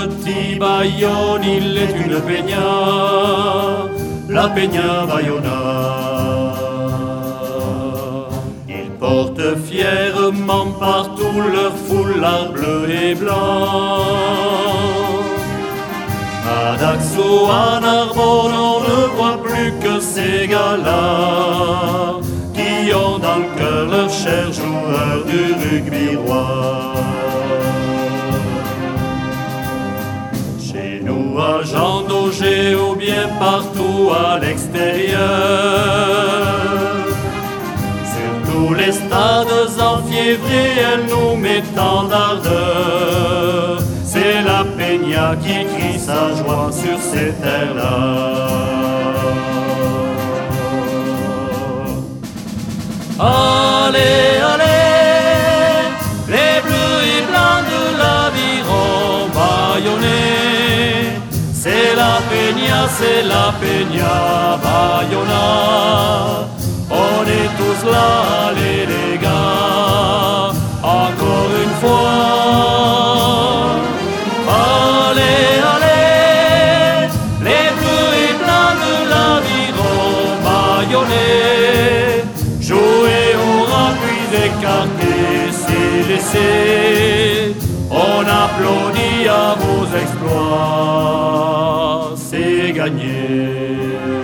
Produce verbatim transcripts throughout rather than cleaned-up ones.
petit Bayonne, il est une peña, la Peña Bayona. Ils portent fièrement partout leur foulard bleu et blanc. À Daxo, à Narbonne, on ne voit plus que ces gars-là qui ont dans le cœur leur cher joueur du rugby roi. Chez nous à Jean Daugé ou bien partout à l'extérieur, sur tous les stades enfiévrés, elle nous met en ardeur. C'est la Peña qui crie sa joie sur ces terres-là. Allez, allez, les bleus et blancs de l'aviron bayonnais. C'est la Peña, c'est la Peña Bayona. On est tous là, allez les gars, encore une fois. Jouer au rugby écarté, c'est laissé. On applaudit à vos exploits, c'est gagné.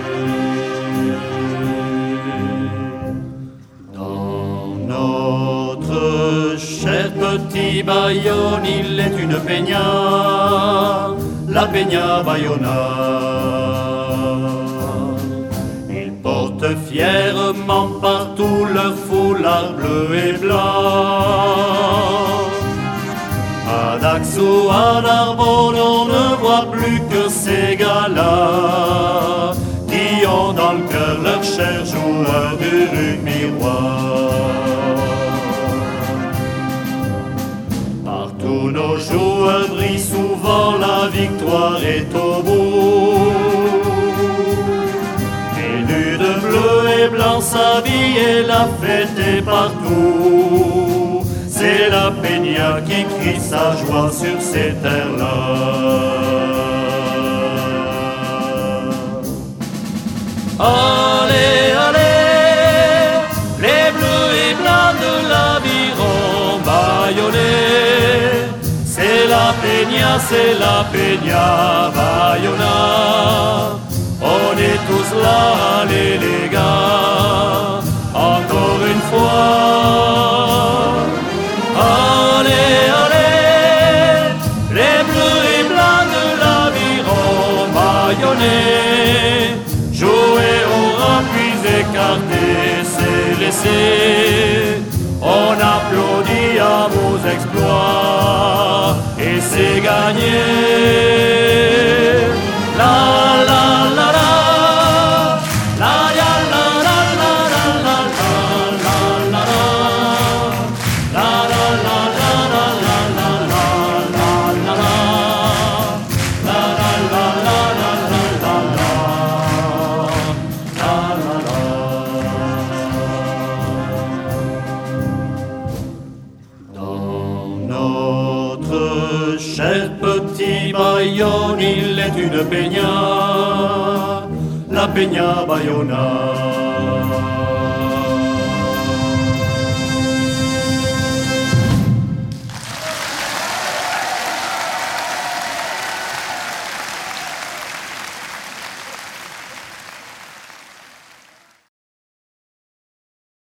Dans notre cher petit Bayonne, il est une peña, la Peña Bayona. Fièrement partout leur foulard bleu et blanc. À Daxo, à Narbonne, on ne voit plus que ces gars-là qui ont dans le cœur leur cher joueur du rugby roi. Partout nos joueurs brillent, souvent la victoire est au bout. Bleu et blanc s'habille et la fête est partout. C'est la Peña qui crie sa joie sur ces terres-là. Allez, allez, les bleus et blancs de l'aviron bayonnais. C'est la Peña, c'est la Peña Bayona. On est tous là, allez les gars, encore une fois. Allez, allez, les bleus et blancs de l'aviron bayonnais. Jouer au rugby écarté, c'est laissé. On applaudit à vos exploits et c'est gagné. La la la la. Cher petit Bayonne, il est une peña, la Peña Bayona.